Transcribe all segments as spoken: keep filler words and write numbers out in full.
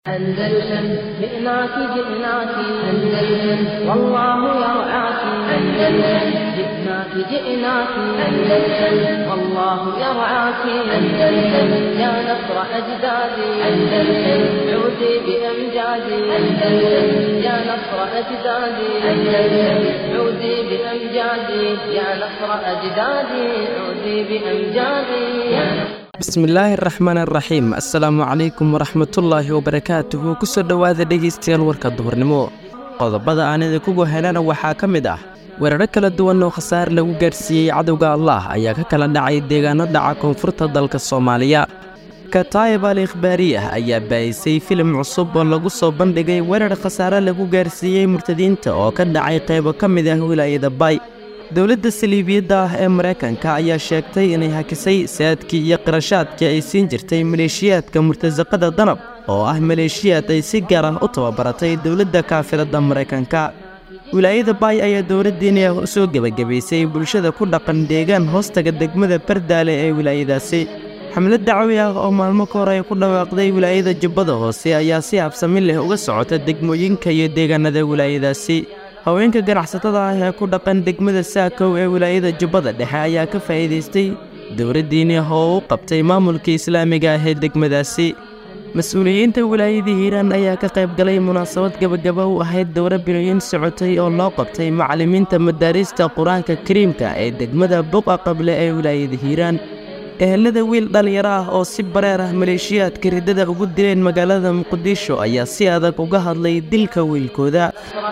أندلسن جئناك جئناك أندلسن والله يرعاك أندلسن جئناك جئناك أندلسن والله يرعاك أندلسن يا نصر أجدادي أندلسن عودي بأمجادي أندلسن يا نصر أجدادي أندلسن عودي بأمجادي يا نصر أجدادي عودي بأمجادي يا نصر bismillaahi raxmaani raxiim assalaamu calaykum waraxmatullaahi wabarakaatuhu kusoo dhowaada dhegaystayaal warka duhurnimo qodobada aan idinkugu helana waxaa ka mid ah weeraro kala duwan oo khasaar lagu gaarsiiyey cadowga allah ayaa ka kala dhacay deegaano dhaca koonfurta dalka soomaaliya kataayib al ikhbaariyah ayaa baahisay filim cusub oo lagu soo bandhigay weerar khasaare lagu gaarsiiyey murtadiinta oo ka dhacay qaybo ka mid ah wilaayada bay dowladda saliibiyadda ah ee maraykanka ayaa sheegtay inay hakisay saadkii iyo qarashaadkii ay siin jirtay maleeshiyaadka murtasaqada danab oo ah maleeshiyaad ay si gaar ah u tababaratay dowladda kaafiradda maraykanka wilaayada baay ayaa dowladdiina soo gebagabaysay bulshada ku dhaqan deegaan hoostaga degmada bardaale ee wilaayadaasi xamlad dacwi ah oo maalmo ka hor ay ku dhawaaqday wilaayada jubbada hoose ayaa si habsami leh uga socota degmooyinka iyo deegaanada wilaayadaasi haweenka ganacsatada ah ee ku dhaqan degmada saakow ee wilaayada jubbada dhexe ayaa ka faa'iidaystay dowladdiini ah oo u qabtay maamulka islaamiga ah ee degmadaasi mas-uuliyiinta wilaayada hiiraan ayaa ka qayb galay munaasabad gabagaba u ahayd dowro bilooyin socotay oo loo qabtay macallimiinta madaarista qur-aanka kariimka ee degmada buqa qable ee wilaayada hiiraan ehelada wiil dhallinyaro ah oo si bareer ah maleeshiyaadka riddada ugu dileen magaalada muqdisho ayaa si adag uga hadlay dilka wiilkooda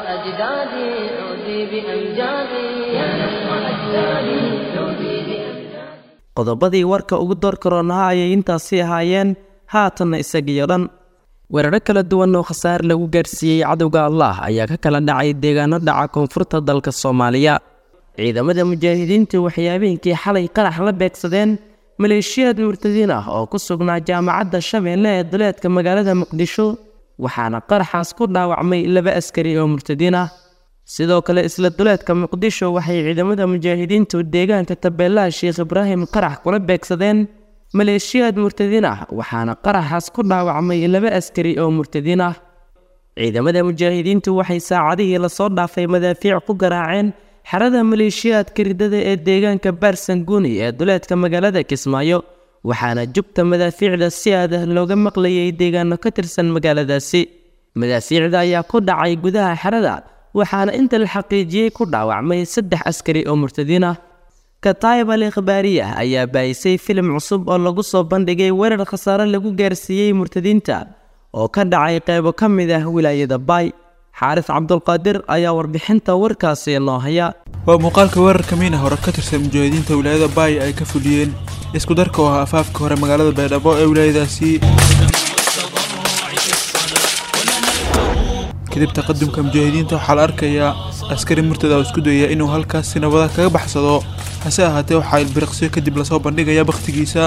qodobadii warka ugu door karoonaha ayay intaasi ahaayeen haatanna isagiyo dhan weeraro kala duwan oo khasaar lagu gaarsiiyey cadowga allah ayaa ka kala dhacay deegaano dhaca koonfurta dalka soomaaliya ciidamada mujaahidiintu waxay habeenkii xalay qarax la beegsadeen maleeshiyaad murtadiin ah oo ku sugnaa jaamacadda shabeelle ee duleedka magaalada muqdisho waxaana qaraxaas ku dhaawacmay laba askari oo murtadiin ah sidoo kale isla duleedka muqdisho waxay ciidamada mujaahidiintu deegaanka tabeelaha sheekh ibraahim qarax kula beegsadeen maleeshiyaad murtadiin ah waxaana qaraxaas ku dhaawacmay laba askari oo murtadiin ah ciidamada mujaahidiintu waxay saacadihii lasoo dhaafay madaafiic ku garaaceen xerada maleeshiyaadka riddada ee deegaanka baarsanguuni ee duleedka magaalada kismaayo waxaana jubta madaafiicda si aadah looga maqlayay deegaano ka tirsan magaaladaasi madaafiicda ayaa ku dhacay gudaha xerada waxaana inta la xaqiijiyey ku dhaawacmay saddex askari oo murtadiin ah kataayib al ikhbaariyah ayaa baahisay filim cusub oo lagu soo bandhigay weerar khasaare lagu gaarsiiyey murtadiinta oo ka dhacay qaybo ka mid ah wilaayada baay xaaris cabdulqaadir ayaa warbixinta warkaasi noo haya waa muuqaalka weerarka miina hore ka tirsan mujaahidiinta wilaayada baay ay ka fuliyeen isku darka oo ah afaafka hore magaalada baydhabo ee wilaayadaasi kadib taqadumka mujaahidiinta waxaa la arkayaa askari murtada oo isku dayaya inuu halkaas si nabada kaga baxsado hase ahaatee waxaa ilbiriqsiyo kadib lasoo bandhigaya bakhtigiisa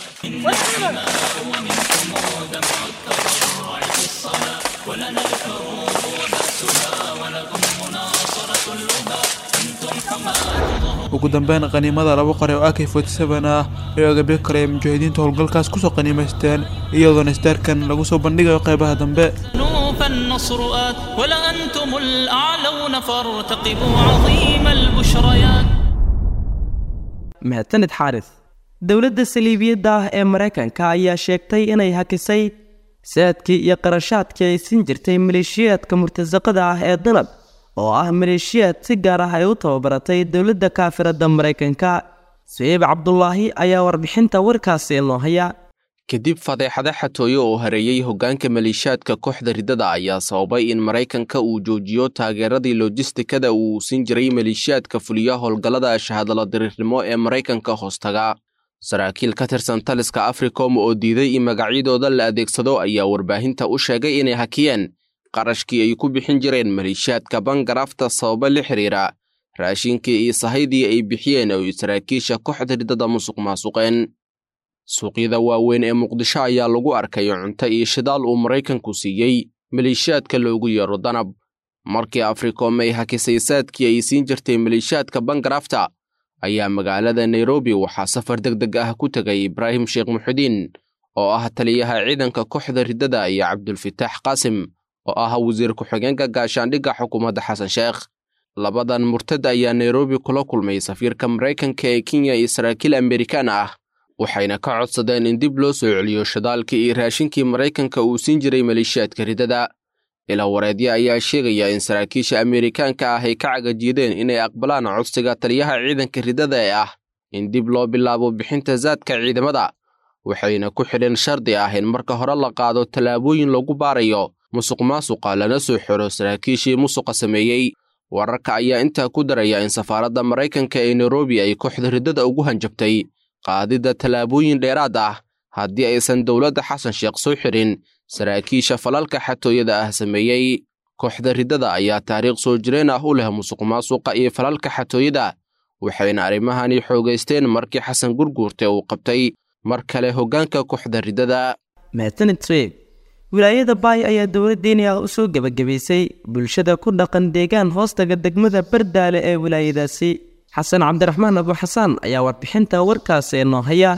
ugu dambeyn qaniimada laba qore oo A K forty-seven ah ee agabyo kale ee mujaahidiinta howlgalkaas kusoo qaniimaysteen iyadoona isdaarkan lagu soo bandhigayo qaybaha dambe فالنصر آت ولا أنتم الأعلون فارتقبوا عظيم البشريات mahadsanid xaaris dowladda saliibiyadda ah ee maraykanka ayaa sheegtay inay hakisay saadkii iyo qarashaadkii ay siin jirtay maleeshiyaadka murtasaqada ah ee danab oo ah maleeshiyaad si gaar ah ay u tababaratay dowladda kaafiradda maraykanka suheyb cabdulaahi ayaa warbixinta warkaasi noo haya kadib fadeexada xatooyo oo hareeyey hoggaanka maleeshiyaadka kooxda riddada ayaa sababay in maraykanka uu joojiyo taageeradii lojistikada uu siin jiray maleeshiyaadka fuliya howlgallada shahadalo diriirnimo ee maraykanka hoostaga saraakiil ka tirsan taliska africom oo diiday in magacyadooda la adeegsado ayaa warbaahinta u sheegay inay hakiyeen qarashkii ay ku bixin jireen maleeshiyaadka bangarafta sababo la xiriira raashinkii iyo sahaydii ay bixiyeen oo saraakiisha kooxda riddada musuq maasuqeen suuqyada waaweyn ee muqdisho ayaa lagu arkay cunto iyo shidaal uu maraykanku siiyey maleeshiyaadka loogu yeero danab markii africom ay hakisay saadkii ay siin jirtay maleeshiyaadka bangarafta ayaa magaalada nairobi waxaa safar degdeg ah ku tagay ibraahim sheekh muxudiin oo ah taliyaha ciidanka kooxda riddada iyo Cabdulfataax Qaasim oo ah wasiir ku-xigeenka gaashaandhigga xukuumadda Xasan Sheekh. Labadan murtad ayaa Nairobi kula kulmay safiirka Mareykanka ee Kenya iyo saraakiil Amerikaan ah, waxayna ka codsadeen in dib loo soo celiyo shidaalkii iyo raashinkii Mareykanka uu siin jiray maleeshiyaadka riddada. Ilaa wareedyo ayaa sheegaya in saraakiisha Amerikaanka ah ay ka cagajiideen inay aqbalaan codsiga taliyaha ciidanka riddada ee ah in dib loo bilaabo bixinta zaadka ciidamada, waxayna ku xidheen shardi ah in marka hore la qaado tallaabooyin lagu baarayo musuqmaasuqa lana soo xiro saraakiishii musuqa sameeyey. Wararka ayaa intaa ku daraya in safaaradda Mareykanka ee Nairobi ay kooxda riddada ugu hanjabtay qaadida tallaabooyin dheeraad ah haddii aysan dowladda Xasan Sheekh soo xirin saraakiisha falalka xatooyada ah sameeyey. Kooxda riddada ayaa taariikh soo jireen ah u leh musuqmaasuqa iyo falalka xatooyada, waxayna arrimahani xoogaysteen markii Xasan Gurguurte uu qabtay mar kale hoggaanka kooxda riddada. Mahadsanid Trey. wilaayada Baay ayaa dowladdeena u soo gabagabaysay bulshada ku dhaqan deegaan hoostaga degmada Bardaale ee wilaayadaasi. Xasan Cabdiraxmaan Abu Xasan ayaa warbixinta warkaas ee noo haya.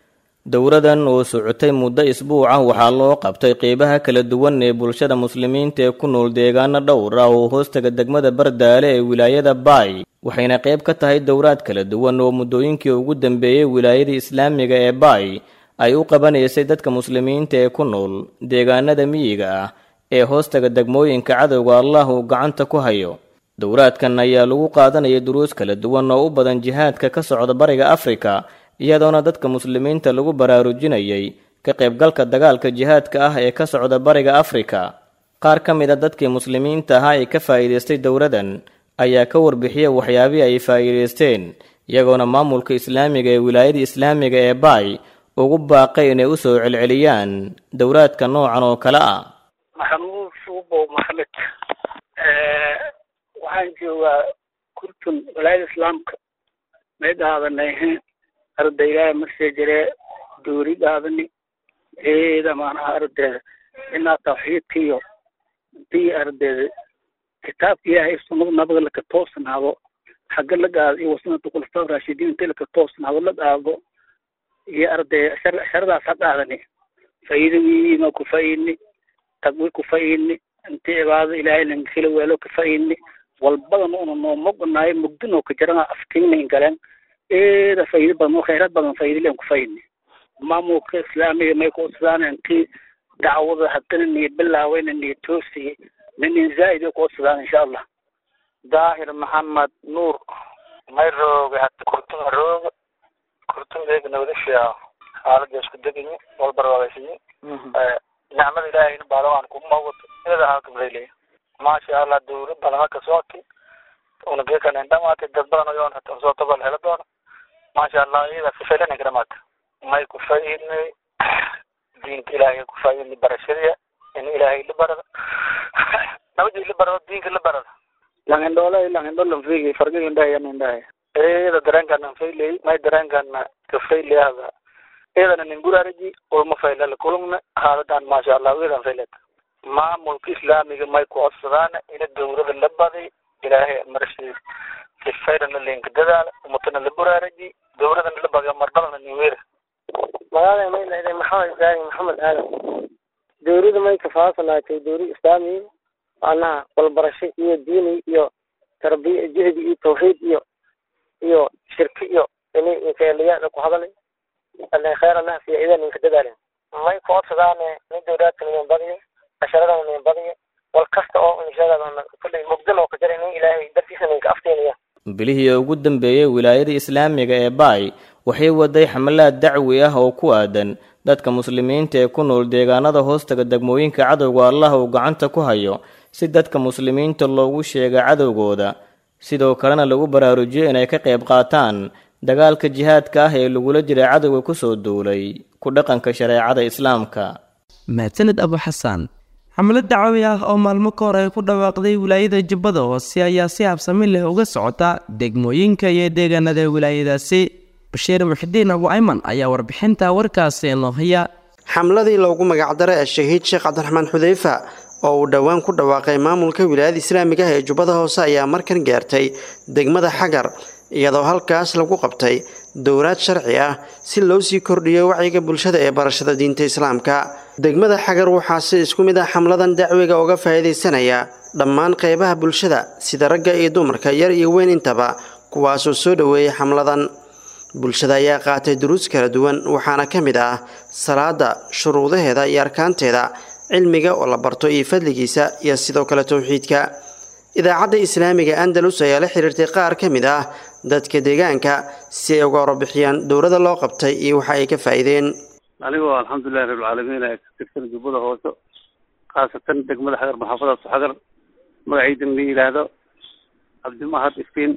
dowladan oo socotay muddo isbuuc ah waxaa loo qabtay qeybaha kala duwan ee bulshada muslimiinta ee ku nool deegaano dhowr ah oo hoostaga degmada Bardaale ee wilaayada Baay, waxayna qayb ka tahay dowlad kala duwan oo muddooyinkii ugu dambeeyay wilaayada Islaamiga ee Baay ay u qabanaysay dadka muslimiinta ee ku nool deegaanada miyiga ah ee hoostaga degmooyinka cadowga Allah uu gacanta ku hayo. dowladkan ayaa lagu qaadanayay duruus kala duwan oo u badan jihaadka ka socda bariga Afrika, iyadoona dadka muslimiinta lagu baraarujinayay ka qaybgalka dagaalka jihaadka ah ee ka socda bariga Afrika. qaar ka mid ah dadkii muslimiinta ah ee ka faa'iideystay dowladan ayaa ka warbixiyay waxyaabihii ay faa'iideysteen, iyagoona maamulka Islaamiga ee wilaayada Islaamiga ee Baay ugu baaqay inay u soo celceliyaan dowladka noocan oo kale ah. maxamuud suubo maxamed ee waxaan joogaa kurtun wilaayada Islaamka meedaadanay ardayga masjidere duuridaadani eeda maanaha ardayda inaa tawxiidkiyo intii ardayda kitaabka Ilaahay sunnada nabiga la ka toosnaado xagga la gaado iyo sunnada khulafaa raashidiin intii la ka toosnaado la gaado iyo arday sharadaas hadaadani faa'iidooyin ma ku faa'iidni tagwi ku faa'iidni intii ibaado Ilaahay lan khila weelo ka faa'iidni walbadan oo noo mognaay mugdino ka jirana afkiin galeen eeda faa'iido badan khayraad badan faa'iido leen ku faa'iidni maamulka Islaamiga may ku sadaan intii dacwada hadana ni bilaawayna ni toosi min zaid ku sadaan insha Allah. daahir maxamed nuur may rooga hatta kurtun rooga kurtun deegna wada fiican xaaladda isku degay wal barwaaqaysiin ee nacmada Ilaahay in baalaan ku mawd ila halka leeyahay ma sha Allah dowlad badan ka sooti una geekan indhamaatay dad badan oo hatta soo tabal hela doona ma sha Allah ila fiican garamat may ku faa'iidnay diinka Ilaahay ku faa'iidnay barashadiya in Ilaahay la barado nabadi la barado diinka la barado langan doole langan doole fiigi farqi indhahay indhahay eeda dareenkan faylay may dareenkan ka faylayada eedana nin guraariji oo ma faylal kulumna haaladan ma sha Allah weedan faylat maamulka Islaamiga may ku codsadaan in dowladda la baday Ilaahay marshi si faydan link dadaal umtana la guraariji dowladda la baday marbadan ni weer magaalada may leedahay maxamed ibrahim maxamed aadan dowladda may ka faasanaatay dowladda Islaami ana wal barasho iyo diini iyo tarbiya jihdi iyo tawxiid iyo iyo shirki iyo inay inkeeliyada ku hadalay alla khayr Allah fi idan in kadadalen may ku codsadaan in dowladda in badiyo asharada in badiyo wal kasta oo in shaqada kulli mugdal oo ka jiray in Ilaahay dartiisa in ka afteeniya. bilihii ugu dambeeyay wilaayada Islaamiga ee Baay waxay waday xamalaad dacwi ah oo ku aadan dadka muslimiinta ee ku nool deegaanada hoostaga degmooyinka cadowga Allah uu gacanta ku hayo si dadka muslimiinta loogu sheego cadowgooda, sidoo kalena lagu baraarujiyo inay ka qayb qaataan dagaalka jihaadka ah ee lagula jira cadowga ku soo duulay ku dhaqanka shareecada Islaamka. Mahadsanid Abu Xasan. xamlad dacwi ah oo maalmo ka hor ay ku dhawaaqday wilaayada Jubbada Hoose ayaa si habsami leh uga socota degmooyinka iyo deegaanada wilaayadaasi. Bashiir Muxdiin Abu Ayman ayaa warbixinta warkaas ee noo haya. xamladii loogu magac daray Shahiid Sheekh Cabdiraxmaan Xudeyfa oo uu dhawaan ku dhawaaqay maamulka wilaayada Islaamiga ee Jubbada Hoose ayaa markan gaartay degmada Xagar, iyadoo halkaas lagu qabtay dowlaad sharci ah si loo sii kordhiyo wacyiga bulshada ee barashada diinta islaamka. degmada xagar waxaa si isku mid ah xamladan dacwiga uga faa'iideysanaya dhammaan qaybaha bulshada sida ragga iyo dumarka yar iyo weyn intaba kuwaasoo soo dhaweeyay xamladan. bulshada ayaa qaatay duruus kala duwan waxaana ka mid ah salaada, shuruudaheeda iyo arkaanteeda, cilmiga oo la barto iyo fadligiisa, iyo sidoo kale tawxiidka. idaacadda islaamiga Andalus ayaa la xiriirtay qaar ka mid ah dadka deegaanka si ay uga warbixiyaan dowladda loo qabtay iyo waxa ay ka faa'iideen. anigoo alxamdulillahi rabbil caalamiin ay ka tirsan jubbada hoose khaasatan degmada xagar maxaafada xagar magaciisa la yiraahdo Cabdimahad Iftiin.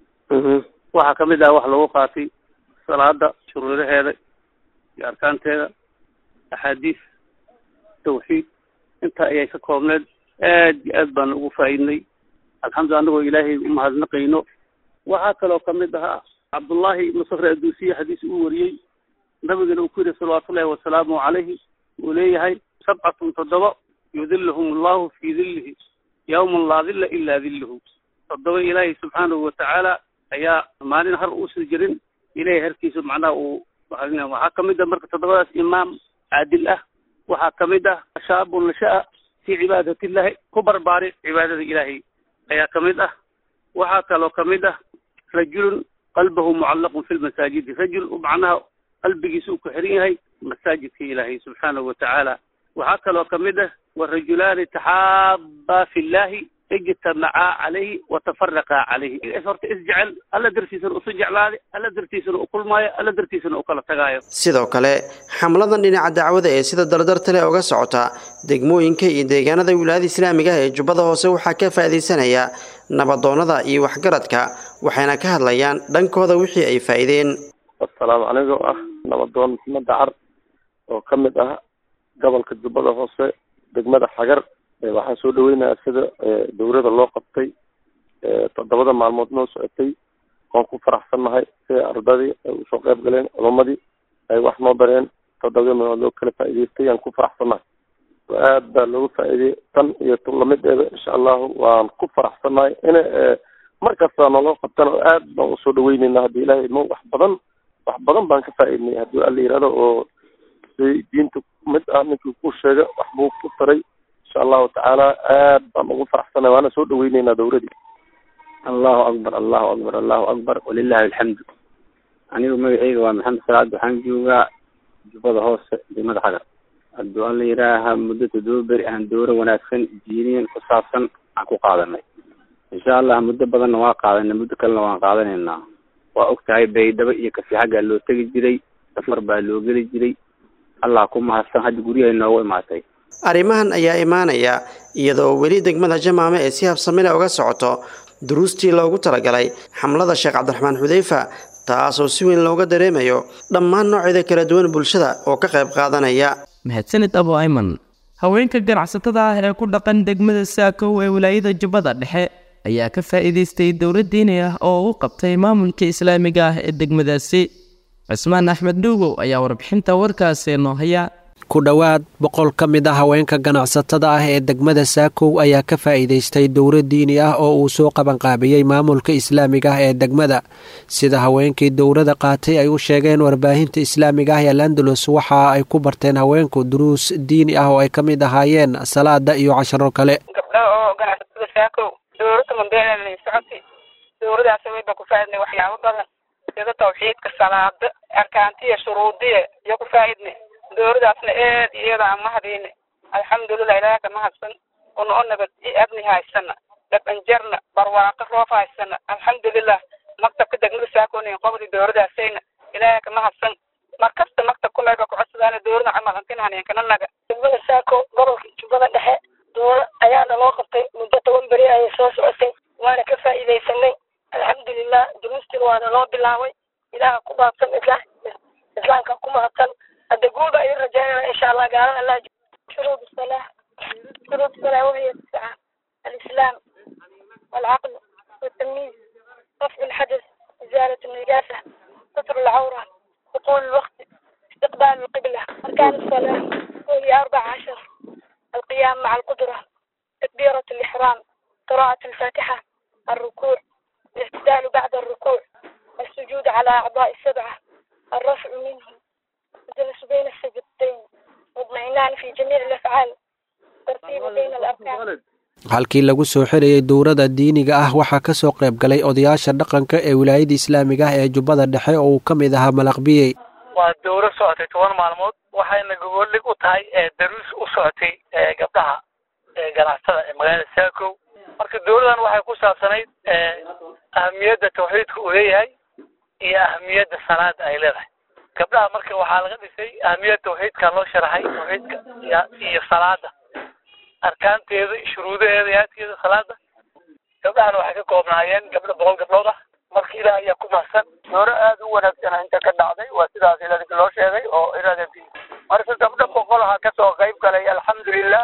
waxa ka mid ah wax lagu qaatay salaada, shuruudaheeda iyo arkaanteeda, axaadiis, tawxiid, inta ayay ka koobneed. aad iyo aad baan ugu faa'iidnay alxamdulillaah anagoo ilaahay u mahadnaqayno. waxaa kaloo ka mid ahaa cabdullaahi ibnu safr adduusiye xadiis uu wariyey nabigana uu ku yidhi salawaatullaahi wasalaamu calayhi uu leeyahay sabcatun toddoba yudilluhum allahu fii dillihi yawman laa dilla ilaa dilluhu. toddoba ilaahay subxaanahu watacaala ayaa maalin har uusan jirin ilaahay harkiisa macnaha uu waxaa ka mid ah marka toddobadaas imaam caadil ah. waxaa ka mid ah shaabun nasha'a في عبادة الله كبر باري عبادة إلهي أي كمدة وحا كالو كمدة رجل قلبه معلق في المساجد رجل معناها قلبه سوق حريهي مساجد في إلهي سبحانه وتعالى. وحا كالو كمدة والرجلان تحابا في الله اجتمعا عليه وتفرقا عليه. إفرت اسجعل ألا درتيسن أسجعل ألا درتيسن أقول مايا ألا درتيسن أقول تغاير. sidoo kale xamladan dhinaca dacwada ee sida dardarta leh uga socota degmooyinka iyo deegaanada wilaayada islaamiga ee Jubbada Hoose waxaa ka faa'iideysanaya nabadoonada iyo waxgaradka waxayna ka hadlayaan dhankooda wixii ay faa'iideen. assalaamu calaykum ah nabadoon Maxamed Dacar oo ka mid ah gobolka Jubbada Hoose degmada Xagar. waxaan soo dhaweynayaa sida dowladda loo qabtay toddobada maalmood noo socotay. waan ku faraxsannahay sida ardadii ay usoo qayb galeen, culamadii ay wax noo bareen. toddobada maalmood loo kala faa'iidaystay aan ku faraxsannahay. aad baa loogu faa'iidey tan iyo tun lamideeda insha allahu waan ku faraxsannahay in markasta naloo qabtana aad baan usoo dhaweynaynaa haddii ilaahay mo wax badan wax badan baan ka faa'iidnay haddii alla yidhahdo oo si diinta mid ah ninkii ku sheega wax buu ku taray insha allahu tacaala. aad baan ugu faraxsannahay waana soo dhaweynaynaa dowladii. allahu akbar allahu akbar allahu akbar walilahi alxamdu. anigu magacayga waa maxamed salaad waxaan joogaa jubbada hoose degmada xagar. hadduu alla yidhaaha muddo toddoba beri aan dowro wanaagsan diiniyan ku saabsan aan ku qaadanay. insha allah muddo badanna waa qaadanay, muddo kalena waan qaadanaynaa. waa og tahay baydhabo iyo kasi xaggaa loo tegi jiray, safar baa loo geli jiray. allah ku mahadsan hadda guryahay noogu imaatay. arrimahan ayaa imaanaya iyadoo weli degmada Jamaame ee si habsami leh uga socoto duruustii loogu talagalay xamlada Sheekh Cabdiraxmaan Xudeyfa taasoo si weyn looga dareemayo dhammaan noocyada kala duwan bulshada oo ka qayb qaadanaya. mahadsanid Abu Ayman. haweenka ganacsatada ah ee ku dhaqan degmada Saakow ee wilaayada Jubbada Dhexe ayaa ka faa'iideystay dowlad diini ah oo uu qabtay maamulka islaamiga ah ee degmadaasi. Cismaan Axmed Dhuugo ayaa warbixinta warkaasi noo haya. ku dhowaad boqol ka mid ah haweenka ganacsatada ah ee degmada Saakow ayaa ka faa'iideystay dowlad diini ah oo uu soo qabanqaabiyey maamulka islaamiga ah ee degmada. sida haweenkii dowladda qaatay ay u sheegeen warbaahinta islaamiga ah ee Andalus waxa ay ku barteen haweenku duruus diini ah oo ay ka mid ahaayeen salaada iyo casharo kale. gabdhaha oo ganacsatada Saakow dowladda mandeelay socotay dowladdaas way ba ku faa'iidnay waxyaabo badan sida tawxiidka, salaada, arkaantiya, shuruudiya iyo ku faa'iidnay. dowladdaasna aad iyada aan mahadiyne alxamdulilah ilaaha ka mahadsan una o nabad i abni haysana dhabanjarna barwaaqo roof haysana alxamdulilah. maktabka degmada Saakow qobdi dowladdaasayna ilaaha ka mahadsan markasta maktab ku meega ku codsadaan dowladda camal antinaan kana naga. degmada Saakow gobolka Jubbada Dhexe dowlad ayaa loo qabtay muddo toban beri ayay soo socotay waana ka faa'iideysanay alxamdulilah. duruustii waana loo bilaabay ilaaha ku baabsan islah islaamka ku mahadsan. الدقوبة يرجعنا إن شاء الله قال الله. شروط الصلاة شروط الصلاة وهي الساعة الإسلام والعقل والتمييز رفع الحدث إزالة النجاسة ستر العورة دخول الوقت استقبال القبلة. أركان الصلاة وهي أربع عشر: القيام مع القدرة، تكبيرة الإحرام، قراءة الفاتحة، الركوع، الاعتدال بعد الركوع، السجود على أعضاء السبعة، الرفع منه، الجلوس بين السجدتين، واطمئنان في جميع الأفعال، ترتيب بين الأركان. halkii lagu soo xirayay dowladda diiniga ah waxaa ka soo qayb galay odayaasha dhaqanka ee wilaayada islaamiga ah ee Jubbada Dhexe oo uu ka mid ahaa Malaqbiyey. waa dowlad socotay toban maalmood waxayna gogoldhig u tahay ee daruus u socotay ee gabdhaha ee ganacsatada ee magaalada Saakow. marka dowladan waxay ku saabsanayd ee ahmiyadda tawxiidka uu leeyahay iyo ahmiyadda salaada ay leedahay. gabdhaha marka waxaa laga dhisay ahmiyadda tawxiidka loo sharaxay tawxiidka iyo salaada arkaanteeda shuruudaheeda iyo aadkeeda salaada. gabdhahana waxay ka koobnaayeen gabdho boqol gabdhood ah. marka ilaahay ayaa ku mahadsan. dooro aad u wanaagsan inta ka dhacday waa sidaas ilaahay loo sheegay oo iraadadii marka gabdho boqol ah ka soo qayb galay alxamdulillaah.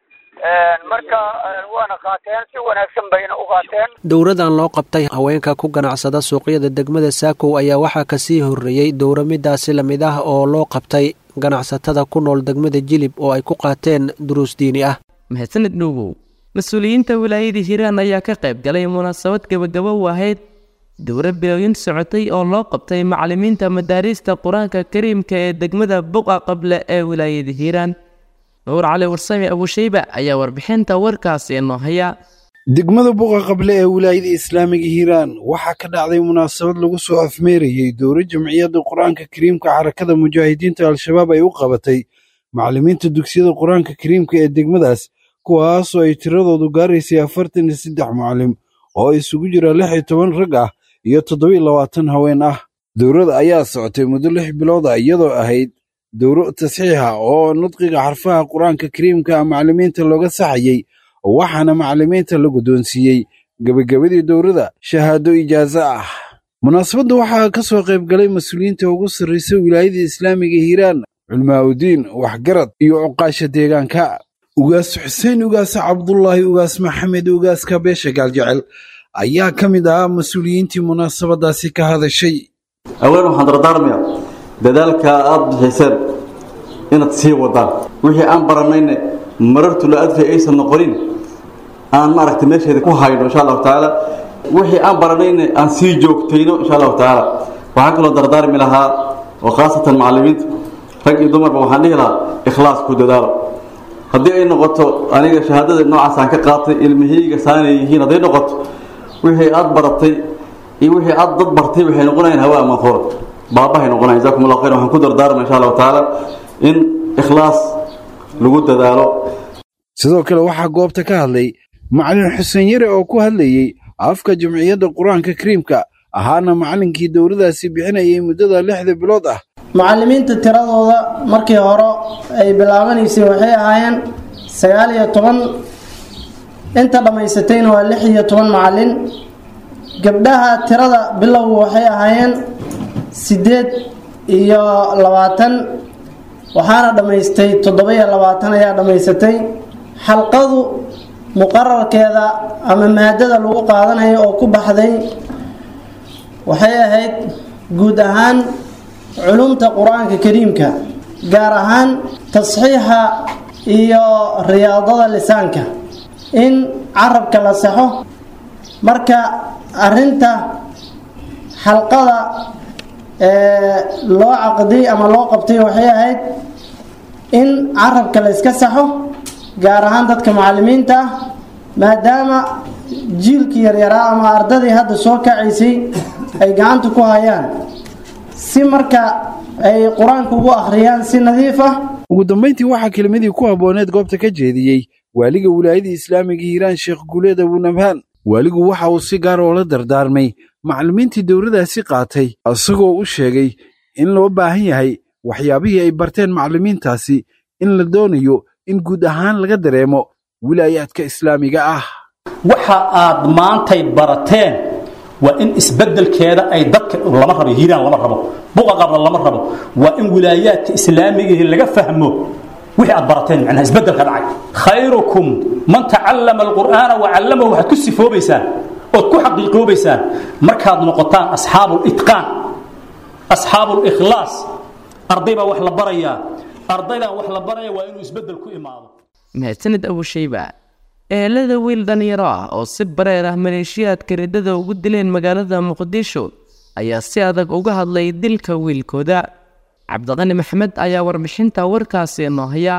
marka waana qaateen si wanaagsan bayna u qaateen. dowradan loo qabtay haweenka ku ganacsada suuqyada degmada Saakow ayaa waxaa ka sii horeeyay dowra midaasi la mid ah oo loo qabtay ganacsatada ku nool degmada Jilib oo ay ku qaateen duruus diini ah. mahadsanid nuugow. mas-uuliyiinta wilaayada Hiiraan ayaa ka qayb galay munaasabad gabagabo u ahayd dowra bilowyin socotay oo loo qabtay macallimiinta madaarista quraanka kariimka ee degmada Buqa Qable ee wilaayada Hiiraan. nuur cali warsame abushayba ayaa warbixinta warkaasi inoo haya. degmada Buqa Qable ee wilaayada islaamiga Hiiraan waxaa ka dhacday munaasabad lagu soo afmeerayay dowra jamciyadda quraanka kariimka xarakada mujaahidiinta al-shabaab ay u qabatay macallimiinta dugsiyada quraanka kariimka ee degmadaas kuwaas oo ay tiradoodu gaaraysay afartan iyo saddex macallim oo isugu jira lix iyo toban rag ah iyo toddoba iyo labaatan haween ah. dowrada ayaa socotay muddo lix bilood ah iyadoo ahayd dowro tasxiixa oo nudqiga xarfaha quraanka kariimka macallimiinta looga saxayay waxaana macallimiinta la guddoonsiiyey gabagabadii dowrada shahaado ijaaso ah. munaasabadda waxaa ka soo qayb galay mas-uuliyiinta ugu sarraysa wilaayada islaamiga Hiiraan, culmaaudiin, waxgarad iyo cuqaasha deegaanka. ugaas xuseen ugaas cabdullaahi ugaas maxamed ugaaska beesha gaaljecel ayaa ka mid ahaa mas-uuliyiintii munaasabadaasi ka hadashay. aween waxaan dardaarmaya dadaalka aad bixiseen inaad sii wadaan wixii aan baranayna marartu la adfay aysan noqonin aan maaragtay meesheeda ku hayno insha allahu tacaala wixii aan baranayna aan sii joogtayno insha allahu tacaala. waxaan kaloo dardaarmi lahaa oo khaasatan macallimiinta rag iyo dumarba waxaan dhihi lahaa ikhlaas ku dadaalo. haddii ay noqoto aniga shahaadada noocaas aan ka qaatay ilmihayga saanay yihiin hadday noqoto wixii aad baratay iyo wixii aad dad bartay waxay noqonayaan hawaa manfuura baabahay noqonayaan. jazaakum allahu khayran. waxaan ku dardaarmay insha allahu tacaala in ikhlaas lagu dadaalo. sidoo kale waxaa goobta ka hadlay macallin xuseen yare oo ku hadlayey afka jamciyadda qur-aanka kariimka ahaana macallinkii dowladaasi bixinayay muddada lixda bilood ah. macallimiinta tiradooda markii hore ay bilaabanaysay waxay ahaayeen sagaal iyo toban, inta dhammaysatayna waa lix iyo toban macallin. gabdhaha tirada bilowga waxay ahaayeen siddeed iyo labaatan, waxaana dhammaystay toddoba iyo labaatan ayaa dhammaysatay. xalqadu muqararkeeda ama maadada lagu qaadanayo oo ku baxday waxay ahayd guud ahaan culumta qur-aanka kariimka, gaar ahaan tasxiixa iyo riyaadada lisaanka, in carabka la saxo. marka arinta xalqada ee loo caqday ama loo qabtay waxay ahayd in carabka la iska saxo, gaar ahaan dadka macallimiinta ah, maadaama jiilkii yaryaraa ama ardadii hadda soo kacaysay ay gacanta ku hayaan, si marka ay qur-aanka ugu akhriyaan si nadiif ah. ugu dambayntii waxaa kelimadii ku habbooneed goobta ka jeediyey waaliga wilaayada islaamiga Hiiraan Sheekh Guuleed Abunabhaan. waaligu waxa uu si gaar oo la dardaarmay macallimiintii dowladaasi qaatay, isagoo u sheegay in loo baahan yahay waxyaabihii ay barteen macallimiintaasi in la doonayo in guud ahaan laga dareemo wilaayaadka islaamiga ah. waxa aad maantay barateen waa in isbeddelkeeda ay dadka lama rabo, Hiiraan lama rabo, Buqa Qable lama rabo, waa in wilaayaadka islaamiga laga fahmo wixii aad barateen macnaha isbeddelka dhacay. khayrukum man ta'allama al-qur'aana wa 'allamahu. waxaad ku sifoobaysaan oo ku xaqiiqoobaysaan markaad noqotaan asxaabul itqaan, asxaabul ikhlaas. ardayba wax la barayaa, ardayda wax la baraya waa inuu isbeddel ku imaado. mahadsanid abushayba. ehelada wiil dhalinyaro ah oo si bareer ah maleeshiyaadka riddada ugu dileen magaalada muqdisho ayaa si adag uga hadlay dilka wiilkooda. cabdiqani maxamed ayaa warbixinta warkaasi noo haya.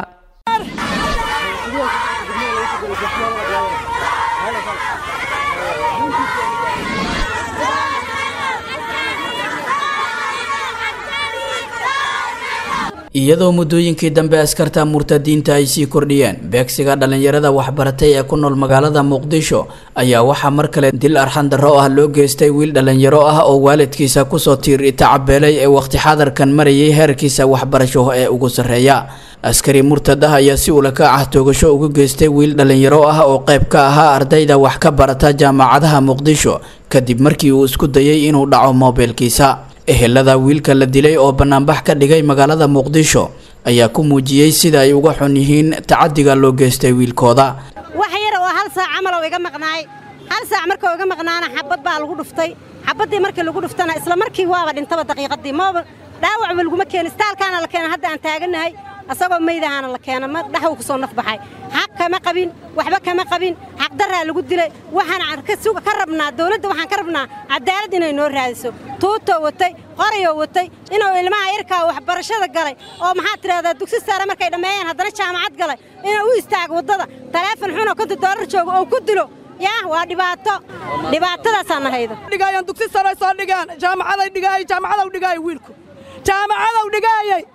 iyadoo muddooyinkii dambe askarta murtadiinta ay sii kordhiyeen beegsiga dhalinyarada waxbaratay ee ku nool magaalada muqdisho ayaa waxaa mar kale dil arxan darro ah loo geystay wiil dhalinyaro ah oo waalidkiisa kusoo tiir tacabeelay ee waqti xadarkan marayay heerkiisa waxbarasho ee ugu sarreeya. askari murtad ah ayaa si ulaka ah toogasho ugu geystay wiil dhalinyaro ah oo qayb ka ahaa ardayda wax ka barata jaamacadaha muqdisho kadib markii uu isku dayay inuu dhaco moobilkiisa. ehelada wiilka la dilay oo banaanbax ka dhigay magaalada muqdisho ayaa ku muujiyay sida ay uga xun yihiin tacadiga loo geystay wiilkooda. wax yar oo hal saac camal oo iga maqnaay hal saac markii uu iga maqnaana xabad baa lagu dhuftay xabadii markii lagu dhuftana isla markii waaba dhintaba daqiiqadii ma dhaawac ma lagu ma keenin istaalkaana la keenay hadda aan taaganahay asagoo meydahana la keenay ma dhaxw ku soo naf baxay xaq kama qabin waxba kama qabin xaq daraa lagu dilay waxaan ka suuqa ka rabnaa dawladda waxaan ka rabnaa cadaalad inay noo raadiso tuuto watay qoriyo watay inuu ilmaha yarka waxbarashada galay oo maxaa tiraahdaa dugsi sare markay dhameeyeen haddana jaamacad galay inuu u istaago wadada taleefan xun oo konton doolar joogo oo ku dilo yaa waa dhibaato dhibaatadaas aan haydo dhigayaan dugsi sare soo dhigaan jaamacaday dhigay jaamacada u dhigay wiilku jaamacada u dhigayay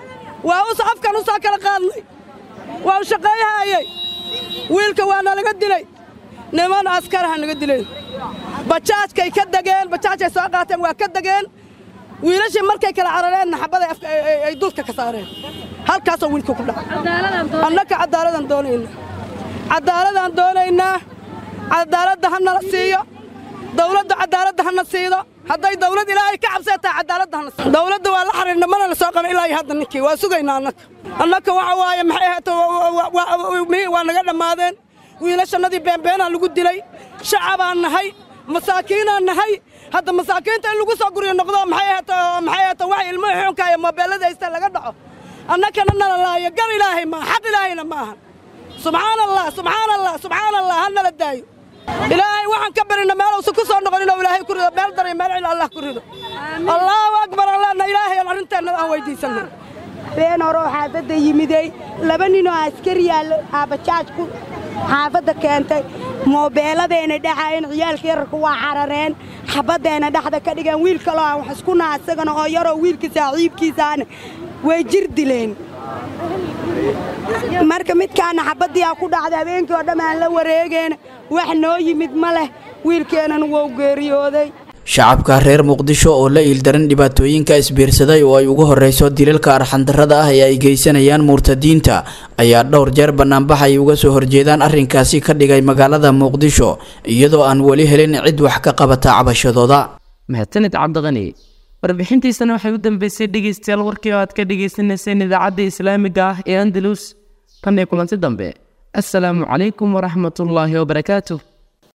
waa u safkan u soo kala qaadnay waa u shaqeeyay wiilka waa nalaga dilay niman askar ah naga dilay bajaajkay ka dageen bajaajay soo qaateen waa ka dageen wiilashii markay kala carareen xabada ay dulka ka saareen halkaas oo wiilku ku dhacay annaka cadaaladan doonayna cadaaladan doonayna cadaaladda hana la siiyo dawladda cadaaladda hana siido hadday dawlad ilaahay ka cabsataa cadaaladda hana siido dawladda waa la xariirna mana la soo qana ilaahay hadda ninkii waa sugaynaa annaka annaka waxa waaye maxay ahaato waa naga dhammaadeen wiilashannadii beenbeenaa lagu dilay shacabaan nahay masaakiinaan nahay hadda masaakiinta in lagu soo guriyo noqdo maxay ahaato maxay ahaato wax ilmaha xunka iyo moobeelada haysta laga dhaco annakana nala laayo gar ilaahay ma xaq ilaahayna ma aha subxaan allah subxaan allah subxaan allah ha nala daayo ilaahay waxaan ka barina meel uusan ku soo noqonin oo ilaahay ku rido meel daray meel cil allah ku rido allahu akbar allahna ilaahay aan arrinteena aan weydiisanay been hore oo xaafadda yimiday laba nin oo askari yaal aabajaaj ku xaafadda keentay moobeeladeena dhaxayn ciyaalka yarku waa carareen xabadeena dhaxda ka dhigan wiil kale oo wax isku naasagana oo yar oo wiilka saaxiibkiisaan way jir dileen marka midkaana xabadii ku dhacday habeenkii oo dhammaan la wareegeen wax noo yimid ma leh wiilkeenan wuu geeriyooday. shacabka reer muqdisho oo la iildaran dhibaatooyinka isbiirsaday oo ay ugu horeyso dilalka arxandarrada ah ee ay geysanayaan murtadiinta ayaa dhowr jeer banaanbax ay uga soo horjeedaan arrinkaasi ka dhigay magaalada muqdisho iyadoo aan weli helin cid wax ka qabata cabashadooda. mahadsanid cabdiqani warbixintiisana waxay u dambeysay dhegeystayaal warkii oo aad ka dhegeysaneyseen idaacadda islaamiga ah ee andalus tan iyo kulanti dambe assalaamu calaykum waraxmatullaahi wabarakaatuh.